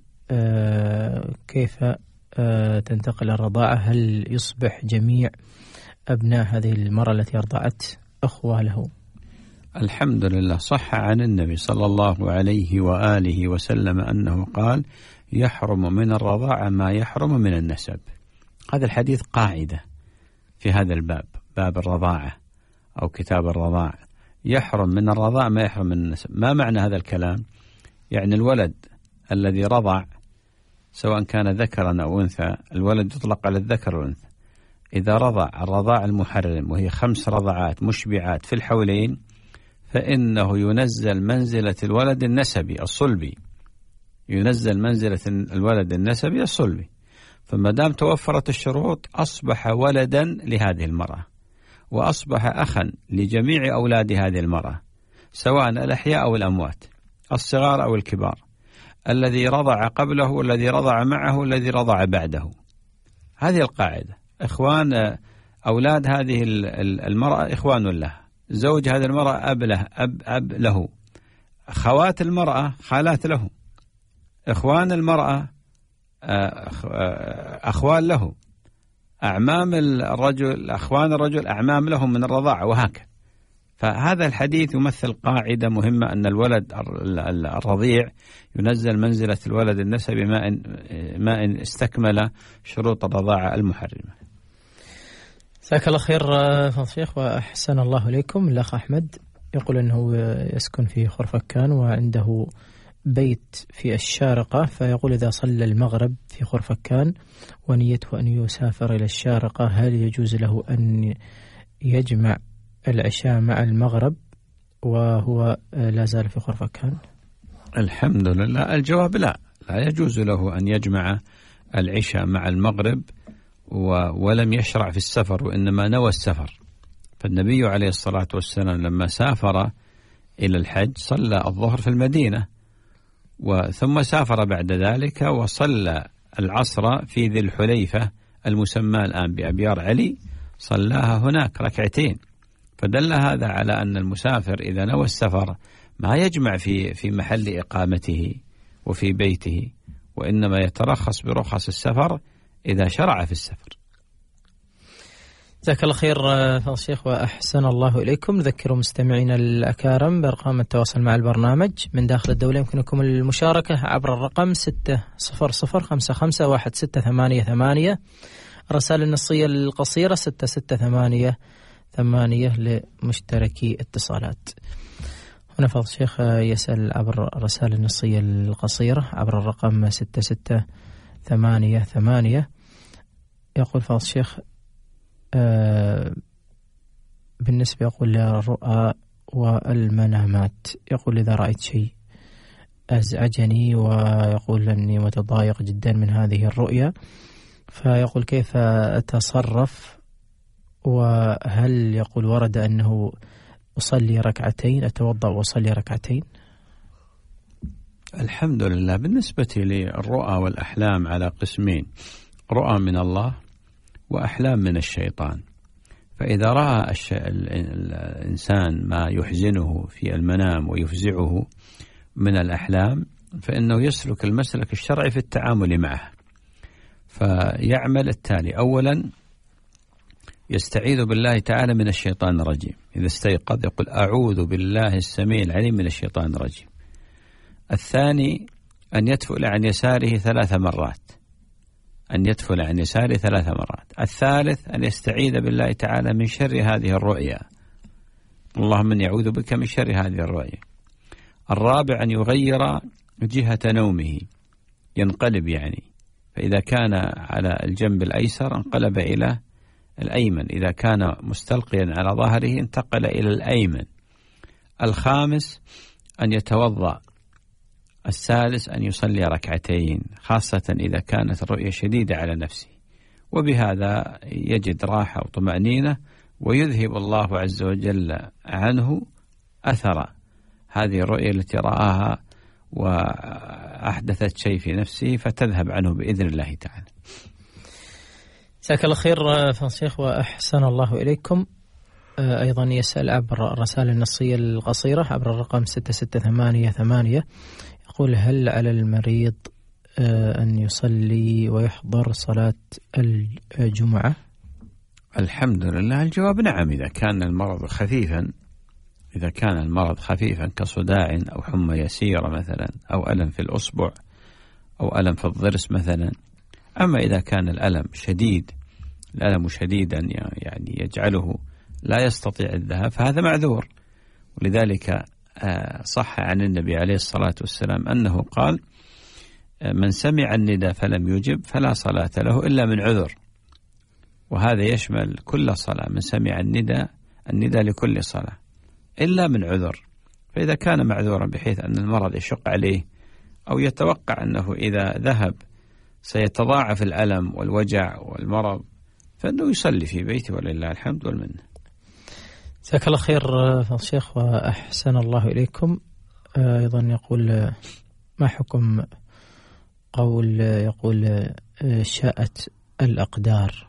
كيف تنتقل الرضاعة؟ هل يصبح جميع أبناء هذه المرأة التي رضعت أخوة له؟ الحمد لله. صح عن النبي صلى الله عليه وآله وسلم أنه قال يحرم من الرضاعة ما يحرم من النسب. هذا الحديث قاعدة في هذا الباب، باب الرضاعة أو كتاب الرضاعة. يحرم من الرضاعة ما يحرم من النسب. ما معنى هذا الكلام؟ يعني الولد الذي رضع سواء كان ذكرا أو أنثى، الولد يطلق على الذكر والأنثى، إذا رضع الرضاع المحرم وهي خمس رضعات مشبعات في الحولين فإنه ينزل منزلة الولد النسبي الصلبي، ينزل منزلة الولد النسبي الصلبي. فما دام توفرت الشروط أصبح ولدا لهذه المرأة، وأصبح أخا لجميع أولاد هذه المرأة سواء الأحياء أو الأموات، الصغار أو الكبار، الذي رضع قبله والذي رضع معه والذي رضع بعده. هذه القاعدة. إخوان أولاد هذه المرأة إخوان له، زوج هذه المرأة أب له أب أب له، خوات المرأة خالات له، إخوان المرأة أخوان له، أعمام الرجل أخوان الرجل أعمام لهم من الرضاعة، وهكذا. فهذا الحديث يمثل قاعدة مهمة أن الولد الرضيع ينزل منزلة الولد النسبي ما إن, ما إن استكمل شروط الرضاعة المحرمة. جزاك الله خير فضيلة الشيخ وأحسن الله إليكم. الأخ أحمد يقول أنه يسكن في خرفكان وعنده بيت في الشارقة، فيقول إذا صلى المغرب في خرفكان ونيته أن يسافر إلى الشارقة هل يجوز له أن يجمع العشاء مع المغرب وهو لا زال في خرفكان؟ الحمد لله. الجواب لا، لا يجوز له أن يجمع العشاء مع المغرب ولم يشرع في السفر وإنما نوى السفر. فالنبي عليه الصلاة والسلام لما سافر إلى الحج صلى الظهر في المدينة، وثم سافر بعد ذلك وصلى العصر في ذي الحليفة المسمى الآن بأبيار علي، صلاها هناك ركعتين. فدل هذا على أن المسافر إذا نوى السفر ما يجمع في في محل إقامته وفي بيته، وإنما يترخص برخص السفر إذا شرع في السفر. جزاك الله خير فضيلة الشيخ وأحسن الله إليكم. نذكر مستمعينا الأكارم بأرقام التواصل مع البرنامج من داخل الدولة. يمكنكم المشاركة عبر الرقم ستة صفر صفر خمسة خمسة واحد ستة ثمانية ثمانية، الرسائل النصية القصيرة ستة ستة ثمانية ثمانية لمشتركي اتصالات. هنا فضل الشيخ يسأل عبر الرسائل النصية القصيرة عبر الرقم ستة ستة ثمانية ثمانية. يقول فضل الشيخ آه بالنسبة يقول للرؤى والمنامات، يقول إذا رأيت شيء أزعجني ويقول أني متضايق جدا من هذه الرؤيا، فيقول كيف أتصرف؟ وهل يقول ورد أنه أصلي ركعتين، أتوضأ وأصلي ركعتين؟ الحمد لله. بالنسبة للرؤى والأحلام على قسمين، رؤى من الله وأحلام من الشيطان. فإذا رأى الإنسان ما يحزنه في المنام ويفزعه من الأحلام فإنه يسلك المسلك الشرعي في التعامل معه، فيعمل التالي: أولا يستعيذ بالله تعالى من الشيطان الرجيم، إذا استيقظ يقول أعوذ بالله السميع العليم من الشيطان الرجيم. الثاني أن يتفل عن يساره ثلاث مرات، أن يتفل عن يساره ثلاث مرات. الثالث أن يستعيذ بالله تعالى من شر هذه الرؤيا، اللهم إني أعوذ بك من شر هذه الرؤيا. الرابع أن يغير جهة نومه، ينقلب يعني، فإذا كان على الجنب الأيسر انقلب إلى الأيمن، إذا كان مستلقيا على ظهره انتقل إلى الأيمن. الخامس أن يتوضأ. السادس أن يصلي ركعتين، خاصة إذا كانت الرؤية شديدة على نفسه، وبهذا يجد راحة وطمأنينة، ويذهب الله عز وجل عنه أثر هذه الرؤية التي رآها وأحدثت شيء في نفسه، فتذهب عنه بإذن الله تعالى. جزاك الله خير فضل الشيخ وأحسن الله إليكم. أيضا يسأل عبر الرسائل النصية القصيرة عبر الرقم ستة ستة ثمانية ثمانية، يقول هل على المريض أن يصلي ويحضر صلاة الجمعة؟ الحمد لله. الجواب نعم، إذا كان المرض خفيفا، إذا كان المرض خفيفا كصداع أو حمى يسيرة مثلا، أو ألم في الأصبع، أو ألم في الضرس مثلا. أما إذا كان الألم شديد، الألم شديدا يعني يجعله لا يستطيع الذهاب، فهذا معذور. ولذلك صح عن النبي عليه الصلاة والسلام أنه قال: من سمع النداء فلم يجب فلا صلاة له إلا من عذر. وهذا يشمل كل صلاة، من سمع النداء، النداء لكل صلاة إلا من عذر. فإذا كان معذورا بحيث أن المرض يشق عليه أو يتوقع أنه إذا ذهب سيتضاعف الألم والوجع والمرض، فإنه يصلي في بيته ولله الحمد والمنة. جزاك الله خير فضل الشيخ وأحسن الله إليكم. أيضا يقول ما حكم قول يقول شاءت الأقدار؟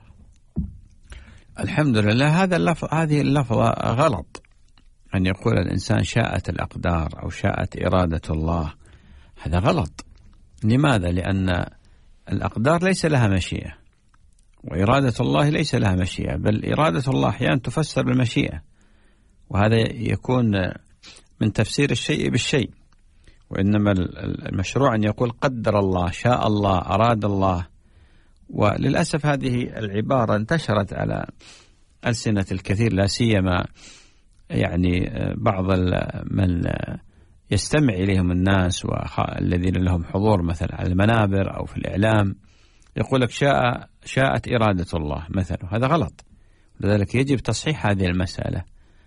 الحمد لله. هذا اللفظ، هذه اللفظة غلط، أن يقول الإنسان شاءت الأقدار أو شاءت إرادة الله، هذا غلط. لماذا؟ لأن الأقدار ليس لها مشيئة، وإرادة الله ليس لها مشيئة، بل إرادة الله أحيانا تفسر بالمشيئة، وهذا يكون من تفسير الشيء بالشيء. وإنما المشروع أن يقول قدر الله، شاء الله، أراد الله. وللأسف هذه العبارة انتشرت على ألسنة الكثير، لا سيما يعني بعض من يستمع إليهم الناس والذين لهم حضور مثلا على المنابر أو في الإعلام، يقول لك شاء شاءت إرادة الله مثلا، هذا غلط. لذلك يجب تصحيح هذه المسألة،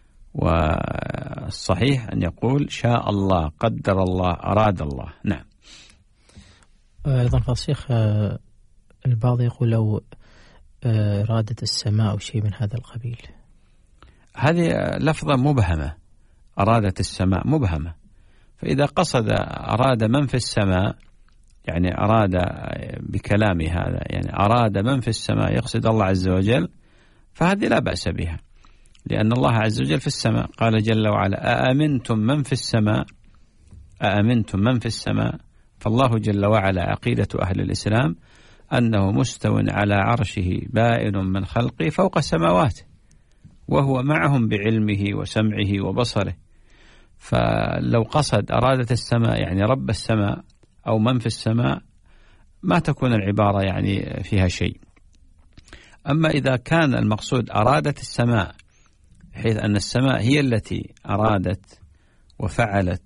والصحيح أن يقول شاء الله، قدر الله، أراد الله. نعم. أيضا فضل الشيخ البعض يقول لو إرادة السماء أو شيء من هذا القبيل، هذه لفظة مبهمة. أرادت السماء مبهمة، فإذا قصد أراد من في السماء، يعني أراد بكلامه هذا، يعني أراد من في السماء يقصد الله عز وجل، فهذه لا بأس بها، لأن الله عز وجل في السماء. قال جل وعلا: أأمنتم من في السماء، أأمنتم من في السماء. فالله جل وعلا عقيدة أهل الإسلام أنه مستو على عرشه بائن من خلقه فوق السماوات، وهو معهم بعلمه وسمعه وبصره. فلو قصد أرادت السماء يعني رب السماء أو من في السماء، ما تكون العبارة يعني فيها شيء. أما إذا كان المقصود أرادت السماء، حيث أن السماء هي التي أرادت وفعلت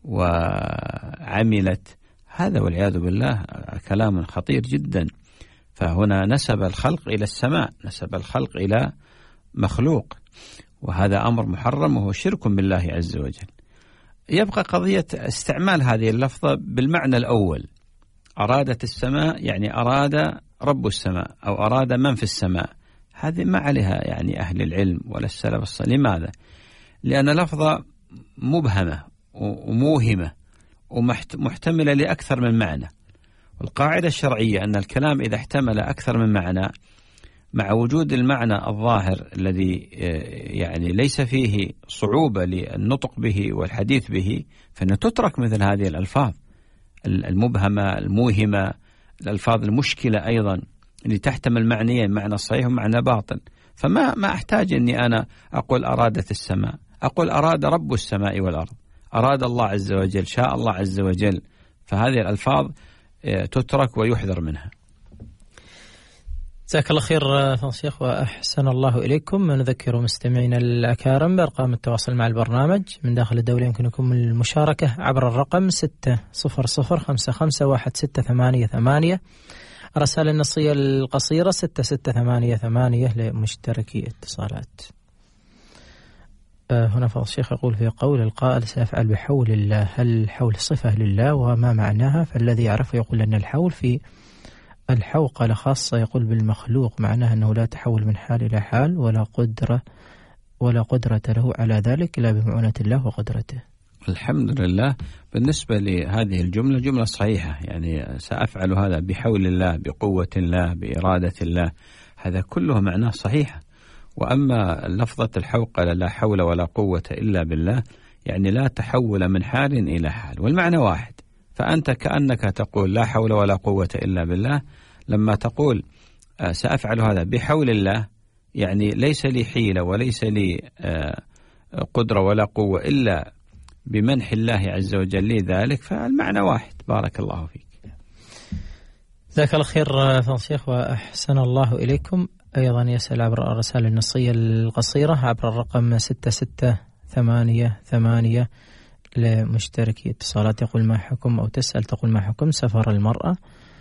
وعملت، هذا والعياذ بالله كلام خطير جدا. فهنا نسب الخلق إلى السماء، نسب الخلق إلى مخلوق، وهذا أمر محرم وهو شرك بالله عز وجل. يبقى قضية استعمال هذه اللفظة بالمعنى الأول، أرادت السماء يعني أراد رب السماء أو أراد من في السماء، هذه ما عليها يعني أهل العلم ولا السلف الصالح. لماذا؟ لأن لفظة مبهمة وموهمة ومحتملة لأكثر من معنى، والقاعدة الشرعية أن الكلام إذا احتمل أكثر من معنى مع وجود المعنى الظاهر الذي يعني ليس فيه صعوبة للنطق به والحديث به، فإنه تترك مثل هذه الألفاظ المبهمة الموهمة، الألفاظ المشكلة أيضا اللي تحتمل معنيين، معنى صحيح ومعنى باطل. فما ما أحتاج أني أنا أقول أرادت السماء، أقول أراد رب السماء والأرض، أراد الله عز وجل، شاء الله عز وجل. فهذه الألفاظ تترك ويحذر منها. جزاك الله خير شيخ وأحسن الله إليكم. نذكر مستمعينا الأكارم بأرقام التواصل مع البرنامج من داخل الدولة، يمكنكم المشاركة عبر الرقم ستة صفر صفر خمسة خمسة واحد ستة ثمانية ثمانية، الرسالة النصية القصيرة ستة ستة ثمانية ثمانية لمشتركي اتصالات. هنا فضل الشيخ يقول في قول القائل سأفعل بحول الله، هل الحول صفة لله وما معناها؟ فالذي يعرفه يقول أن الحول في الحوقلة خاصة يقول بالمخلوق، معناها أنه لا تحول من حال إلى حال ولا قدرة ولا قدرة له على ذلك إلا بمعونة الله وقدرته. الحمد لله. بالنسبة لهذه الجملة جملة صحيحة، يعني سأفعل هذا بحول الله، بقوة الله، بإرادة الله، هذا كله معناه صحيحة. وأما لفظة الحوقلة لا حول ولا قوة إلا بالله، يعني لا تحول من حال إلى حال، والمعنى واحد. فأنت كأنك تقول لا حول ولا قوة إلا بالله، لما تقول سأفعل هذا بحول الله يعني ليس لي حيلة وليس لي قدرة ولا قوة إلا بمنح الله عز وجل لي ذلك، فالمعنى واحد. بارك الله فيك. جزاك الله خير فضل الشيخ وأحسن الله إليكم. أيضا يسأل عبر الرسالة النصية القصيرة عبر الرقم ستة ستة ثمانية ثمانية لمشتركي اتصالات، يقول ما حكم أو تسأل تقول ما حكم سفر المرأة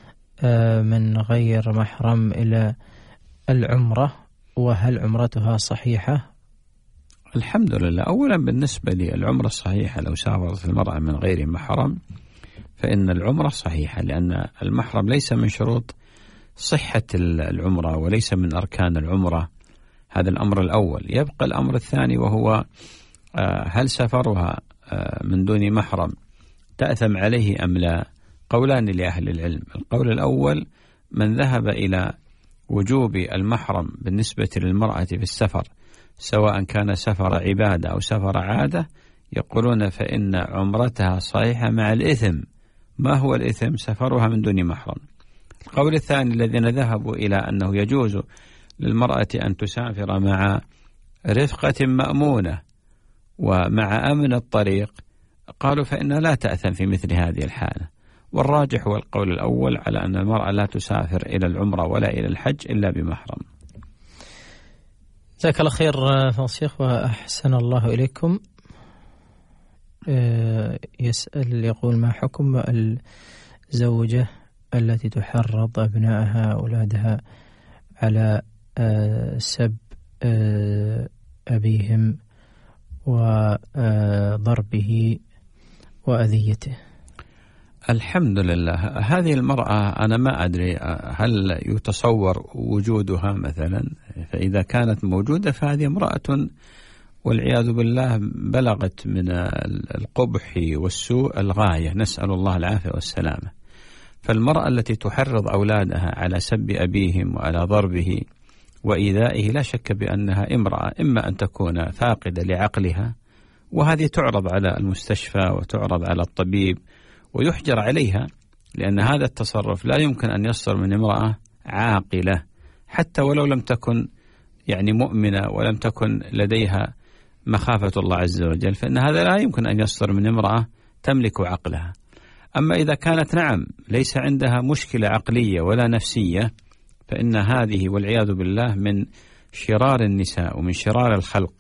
من غير محرم إلى العمرة، وهل عمرتها صحيحة؟ الحمد لله. أولا بالنسبة للعمرة الصحيحة، لو سافرت المرأة من غير محرم فإن العمرة صحيحة، لأن المحرم ليس من شروط صحة العمرة وليس من أركان العمرة. هذا الأمر الأول. يبقى الأمر الثاني وهو هل سفرها من دون محرم تأثم عليه أم لا؟ قولان لأهل العلم. القول الأول من ذهب إلى وجوب المحرم بالنسبة للمرأة في السفر، سواء كان سفر عبادة أو سفر عادة، يقولون فإن عمرتها صحيحة مع الإثم. ما هو الإثم؟ سفرها من دون محرم. القول الثاني الذين ذهبوا إلى أنه يجوز للمرأة أن تسافر مع رفقة مأمونة ومع أمن الطريق، قالوا فإنها لا تأثم في مثل هذه الحالة. والراجح هو القول الأول على أن المرأة لا تسافر إلى العمرة ولا إلى الحج إلا بمحرم. جزاك الله خير فضل الشيخ وأحسن الله إليكم. يسأل يقول ما حكم الزوجة التي تحرض أبنائها أولادها على سب أبيهم وضربه وأذيته؟ الحمد لله. هذه المرأة أنا ما أدري هل يتصور وجودها مثلا، فإذا كانت موجودة فهذه امرأة والعياذ بالله بلغت من القبح والسوء الغاية، نسأل الله العافية والسلامة. فالمرأة التي تحرض أولادها على سب أبيهم وعلى ضربه وإيذائه لا شك بأنها امرأة إما أن تكون فاقدة لعقلها، وهذه تعرض على المستشفى وتعرض على الطبيب ويحجر عليها، لأن هذا التصرف لا يمكن أن يصدر من امرأة عاقلة، حتى ولو لم تكن يعني مؤمنة ولم تكن لديها مخافة الله عز وجل، فإن هذا لا يمكن أن يصدر من امرأة تملك عقلها. أما إذا كانت نعم ليس عندها مشكلة عقلية ولا نفسية، فإن هذه والعياذ بالله من شرار النساء ومن شرار الخلق،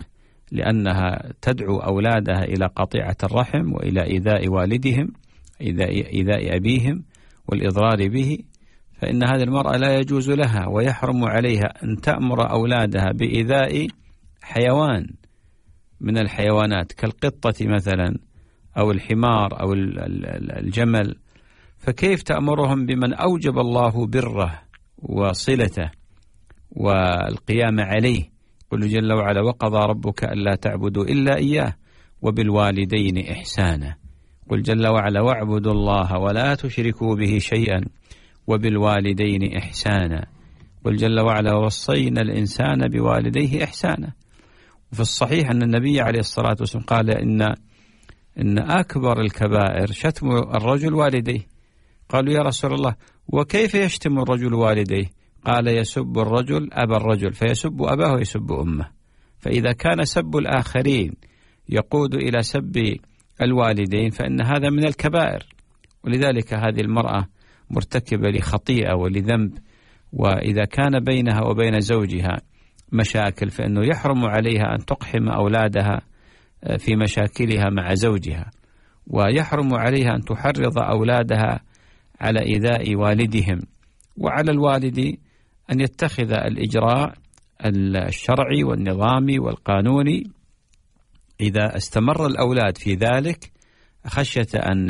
لأنها تدعو أولادها إلى قطيعة الرحم وإلى إيذاء والدهم، إيذاء أبيهم والإضرار به، فإن هذه المرأة لا يجوز لها ويحرم عليها أن تأمر أولادها بإيذاء حيوان من الحيوانات كالقطة مثلا أو الحمار أو الجمل. فكيف تأمرهم بمن أوجب الله بره وصلته والقيام عليه؟ قل جل وعلا: وقضى ربك ألا تعبدوا إلا إياه وبالوالدين إحسانا. قل جل وعلا: واعبدوا الله ولا تشركوا به شيئا وبالوالدين إحسانا. قل جل وعلا: ووصينا الإنسان بوالديه إحسانا. وفي الصحيح أن النبي عليه الصلاة والسلام قال إن إن أكبر الكبائر شتم الرجل والديه. قالوا: يا رسول الله، وكيف يشتم الرجل والديه؟ قال: يسب الرجل أبا الرجل فيسب أباه ويسب أمه. فإذا كان سب الآخرين يقود إلى سب الوالدين فإن هذا من الكبائر. ولذلك هذه المرأة مرتكبة لخطيئة ولذنب، وإذا كان بينها وبين زوجها مشاكل فإنه يحرم عليها أن تقحم أولادها في مشاكلها مع زوجها، ويحرم عليها أن تحرض أولادها على إيذاء والدهم، وعلى الوالد أن يتخذ الإجراء الشرعي والنظامي والقانوني إذا استمر الأولاد في ذلك خشية أن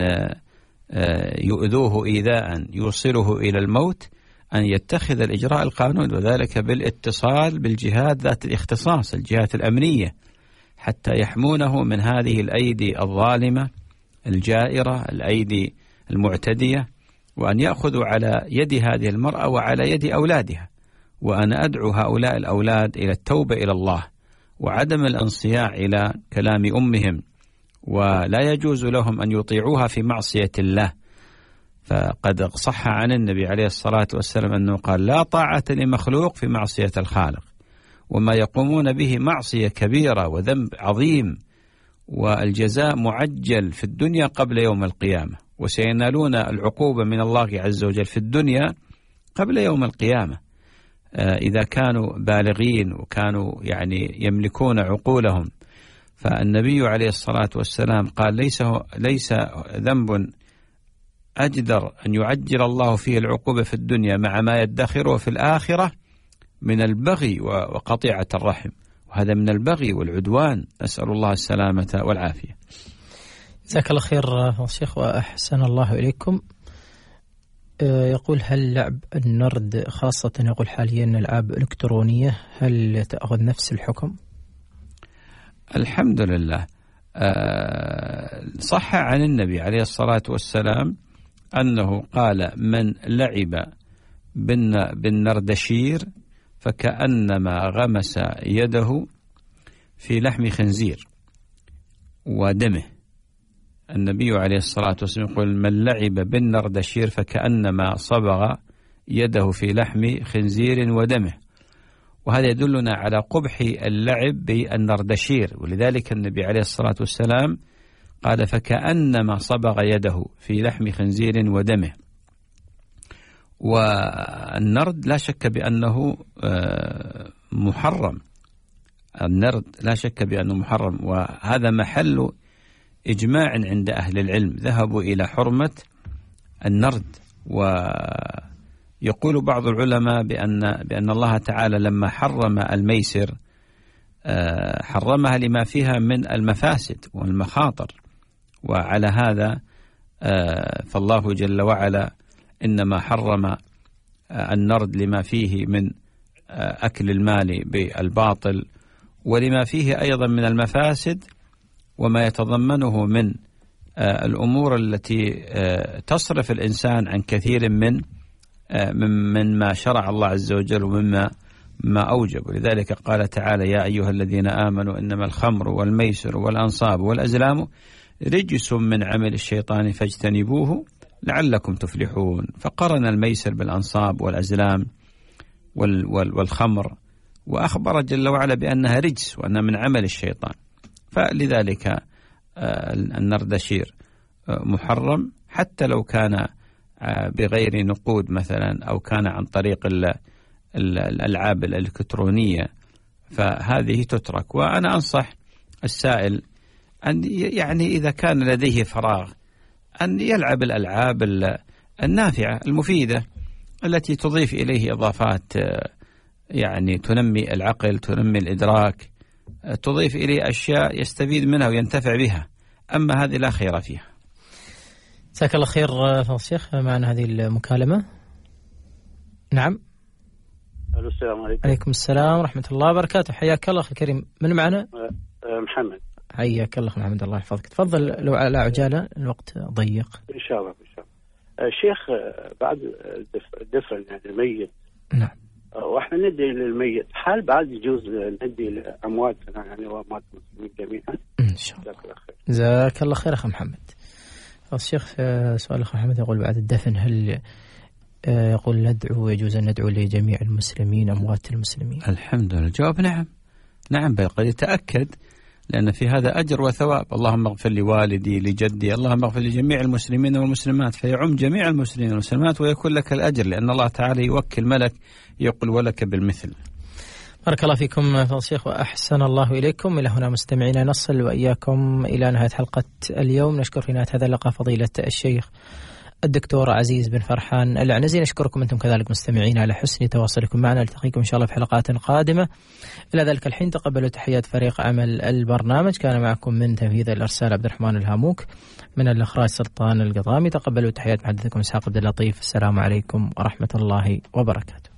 يؤذوه إيذاء يوصله إلى الموت، أن يتخذ الإجراء القانوني، وذلك بالاتصال بالجهات ذات الاختصاص، الجهات الأمنية، حتى يحمونه من هذه الأيدي الظالمة الجائرة، الأيدي المعتدية، وأن يأخذوا على يد هذه المرأة وعلى يد أولادها. وأنا أدعو هؤلاء الأولاد إلى التوبة إلى الله وعدم الانصياع إلى كلام أمهم، ولا يجوز لهم أن يطيعوها في معصية الله. فقد صح عن النبي عليه الصلاة والسلام أنه قال: لا طاعة لمخلوق في معصية الخالق. وما يقومون به معصية كبيرة وذنب عظيم، والجزاء معجل في الدنيا قبل يوم القيامة، وسينالون العقوبة من الله عز وجل في الدنيا قبل يوم القيامة إذا كانوا بالغين وكانوا يعني يملكون عقولهم. فالنبي عليه الصلاة والسلام قال: ليس ليس ذنب أجدر أن يعجل الله فيه العقوبة في الدنيا مع ما يدخره في الآخرة من البغي وقطيعة الرحم، وهذا من البغي والعدوان، نسأل الله السلامة والعافية. جزاك الله خير شيخ وأحسن الله إليكم. يقول: هل لعب النرد خاصة يقول حاليا ألعاب إلكترونية هل تأخذ نفس الحكم؟ الحمد لله. صح عن النبي عليه الصلاة والسلام أنه قال: من لعب بالنردشير فكأنما غمس يده في لحم خنزير ودمه. النبي عليه الصلاة والسلام يقول: من لعب بالنردشير فكأنما صبغ يده في لحم خنزير ودمه. وهذا يدلنا على قبح اللعب بالنردشير، ولذلك النبي عليه الصلاة والسلام قال: فكأنما صبغ يده في لحم خنزير ودمه. والنرد لا شك بأنه محرم، النرد لا شك بأنه محرم، وهذا محل إجماع عند أهل العلم، ذهبوا إلى حرمة النرد. ويقول بعض العلماء بأن بأن الله تعالى لما حرم الميسر حرمها لما فيها من المفاسد والمخاطر، وعلى هذا فالله جل وعلا إنما حرم النرد لما فيه من أكل المال بالباطل، ولما فيه أيضا من المفاسد وما يتضمنه من الأمور التي تصرف الإنسان عن كثير من من ما شرع الله عز وجل ومما ما أوجب. ولذلك قال تعالى: يا أيها الذين آمنوا إنما الخمر والميسر والأنصاب والأزلام رجس من عمل الشيطان فاجتنبوه لعلكم تفلحون. فقرن الميسر بالأنصاب والأزلام والخمر، وأخبر جل وعلا بأنها رجس وأنها من عمل الشيطان. فلذلك النردشير محرم حتى لو كان بغير نقود مثلا، أو كان عن طريق الألعاب الإلكترونية، فهذه تترك. وأنا أنصح السائل أن يعني إذا كان لديه فراغ أن يلعب الألعاب النافعة المفيدة التي تضيف إليه إضافات يعني تنمي العقل، تنمي الإدراك، تضيف إليه أشياء يستفيد منها وينتفع بها، أما هذه لا خير فيها. جزاك الله خير فضل الشيخ. معنا هذه المكالمة. نعم. الو السلام عليكم. عليكم السلام ورحمة الله وبركاته. حياك الله أخي الكريم. من معنا؟ محمد. حياك الله محمد، الله يحفظك. تفضل لو على عجالة، الوقت ضيق. إن شاء الله إن شاء الله. شيخ بعد الدفن يعني الميت. نعم. واحنا ندي للميت، هل بعد يجوز ندي لأمواتنا يعني وأموات المسلمين جميعا؟ إن شاء الله. جزاك الله خير. جزاك الله خير أخي محمد. الشيخ سؤال أخي محمد يقول بعد الدفن هل يقول ندعو ويجوز أن ندعو لجميع المسلمين أموات المسلمين؟ الحمد لله. الجواب نعم نعم، بل قد يتأكد لأن في هذا أجر وثواب. اللهم اغفر لوالدي لجدي، اللهم اغفر لجميع المسلمين والمسلمات، فيعم جميع المسلمين والمسلمات ويكون لك الأجر، لأن الله تعالى يوكل ملك يقول ولك بالمثل. بارك الله فيكم فضل الشيخ وأحسن الله إليكم. إلى هنا مستمعينا نصل وإياكم إلى نهاية حلقة اليوم. نشكر في نهاية هذا اللقاء فضيلة الشيخ الدكتور عزيز بن فرحان العنزي. نشكركم أنتم كذلك مستمعين على حسن تواصلكم معنا. نلتقيكم إن شاء الله في حلقات قادمة. إلى ذلك الحين تقبلوا تحيات فريق عمل البرنامج. كان معكم من تنفيذ الإرسال عبد الرحمن الهاموك، من الإخراج سلطان القضامي. تقبلوا تحيات محدثكم إسحاق عبد اللطيف. السلام عليكم ورحمة الله وبركاته.